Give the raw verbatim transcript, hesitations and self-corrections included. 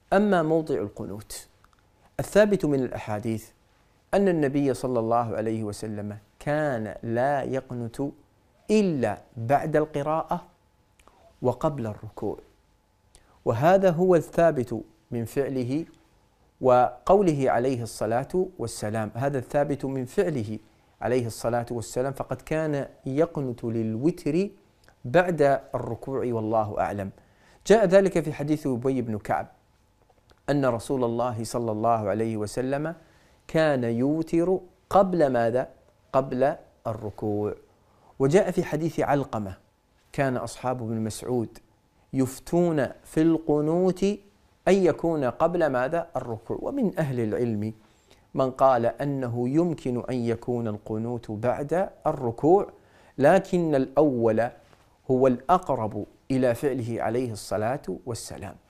أما موضع القنوت الثابت من الأحاديث أن النبي صلى الله عليه وسلم كان لا يقنت إلا بعد القراءة وقبل الركوع، وهذا هو الثابت من فعله وقوله عليه الصلاة والسلام. هذا الثابت من فعله عليه الصلاة والسلام، فقد كان يقنت للوتر بعد الركوع والله أعلم. جاء ذلك في حديث أبي بن كعب أن رسول الله صلى الله عليه وسلم كان يوتر قبل ماذا؟ قبل الركوع. وجاء في حديث علقمة كان أصحاب ابن مسعود يفتون في القنوت أن يكون قبل ماذا؟ الركوع. ومن أهل العلم من قال أنه يمكن أن يكون القنوت بعد الركوع، لكن الأول هو الأقرب إلى فعله عليه الصلاة والسلام.